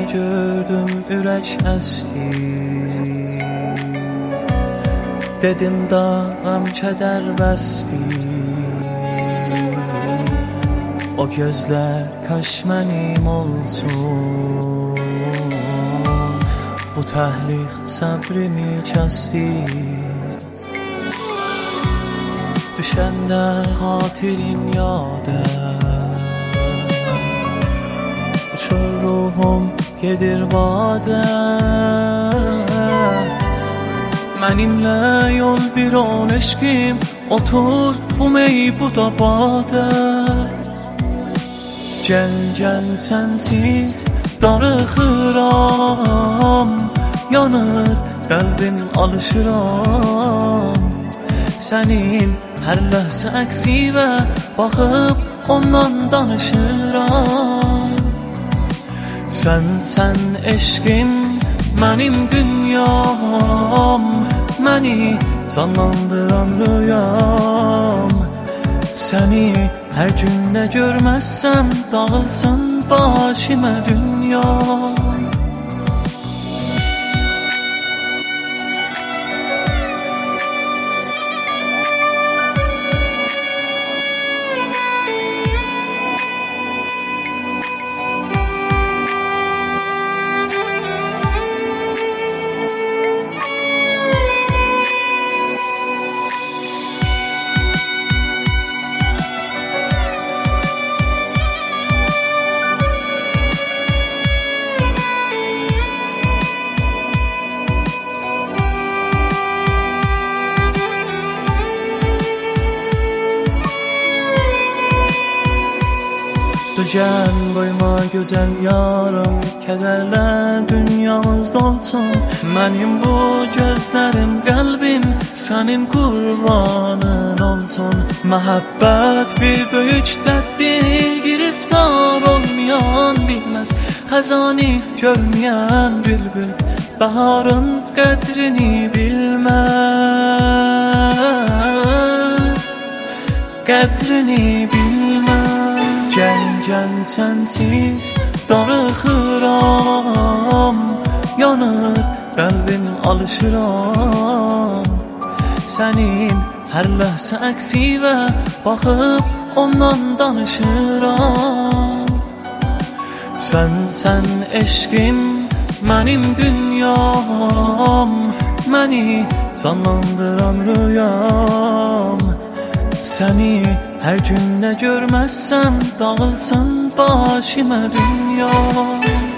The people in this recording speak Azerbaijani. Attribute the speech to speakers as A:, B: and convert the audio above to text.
A: gördüm, ürək əsdi. Dedim dağım kədər bəsdi. O gözlər kaş mənim olsun. Bu təhliq səbrimi kəsdi. Düşəndə xatirin yadə, uçur ruhum gedir badə. Mənimlə yol bir ol eşkim, otur bu mey bu da badə. Gəl gəl sənsiz darıxıram, yanır qəlbim alışıram. Sənin hər ləhsə əksivə baxıb ondan danışıram. Sən eşqim mənim dünyam, məni canlandıran rüyam. Səni hər gün nə görməzsəm dağılsın başıma dünya. Gəl qoyma gözəl yarım, kədərlə dünyamız dolsun. Mənim bu gözlərim, qəlbim sənin qurbanın olsun. Məhəbbət bir böyük dərddir, giriftar olmayan bilməz. Xəzani görməyən bülbül bəharın qədrini bilməz, qədrini bilməz. Gəl gəl sənsiz darıxıram, yanır qəlbim alışıram. Sənin hər ləhsə əksivə baxıb ondan danışıram. Sən eşqim mənim dünyam, məni canlandıran rüyam. Səni hər gün nə görməzsəm dağılsın başıma dünya.